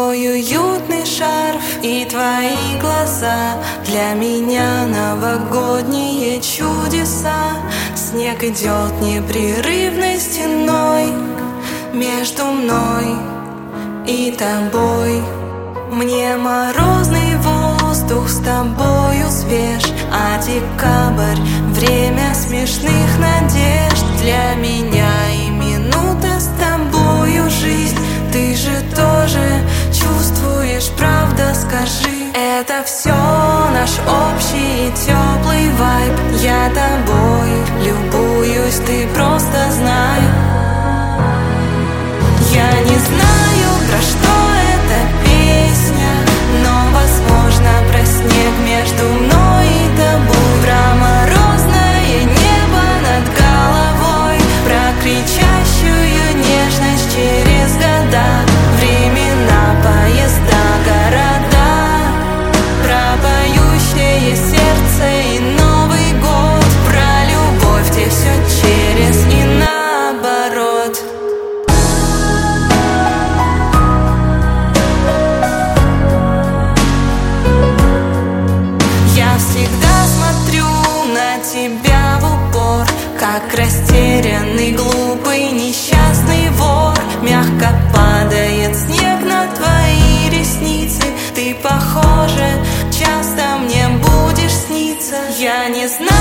Твой уютный шарф и твои глаза для меня новогодние чудеса. Снег идет непрерывной стеной между мной и тобой. Мне морозный воздух с тобою свеж, а декабрь — время смешных надежд. Для меня и минута с тобою жизнь. Ты же тоже чувствуешь, правда, скажи. Это все наш общий теплый вайб. Я тобой любуюсь, ты просто знай. Я не знаю, про что эта песня, но, возможно, про снег между мной и тобой, про морозное небо над головой, про кричащую нежность через года, времена, поезда, города, про поющее сердце и Новый год, про любовь, где все через и наоборот. Всегда смотрю на тебя в упор, как растерянный, глупый, несчастный вор. Мягко падает снег на твои ресницы. Ты, похоже, часто мне будешь сниться. Я не знаю,